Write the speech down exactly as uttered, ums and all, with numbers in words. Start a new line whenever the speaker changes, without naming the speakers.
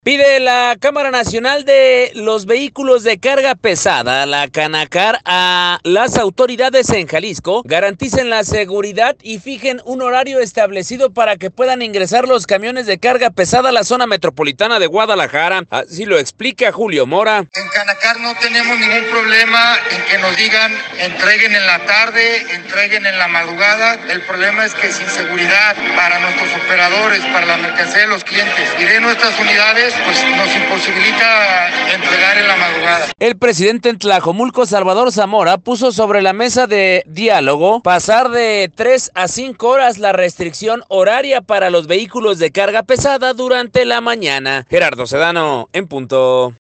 Pide la Cámara Nacional de los Vehículos de Carga Pesada, la Canacar, a las autoridades en Jalisco garanticen la seguridad y fijen un horario establecido para que puedan ingresar los camiones de carga pesada a la zona metropolitana de Guadalajara. Así lo explica Julio Mora.
En Canacar no tenemos ningún problema en que nos digan entreguen en la tarde, entreguen en la madrugada. El problema es que sin seguridad para nuestros operadores, para la mercancía de los clientes y de nuestras unidades, pues nos imposibilita entregar en la madrugada.
El presidente en Tlajomulco, Salvador Zamora, puso sobre la mesa de diálogo pasar de tres a cinco horas la restricción horaria para los vehículos de carga pesada durante la mañana. Gerardo Sedano, en punto.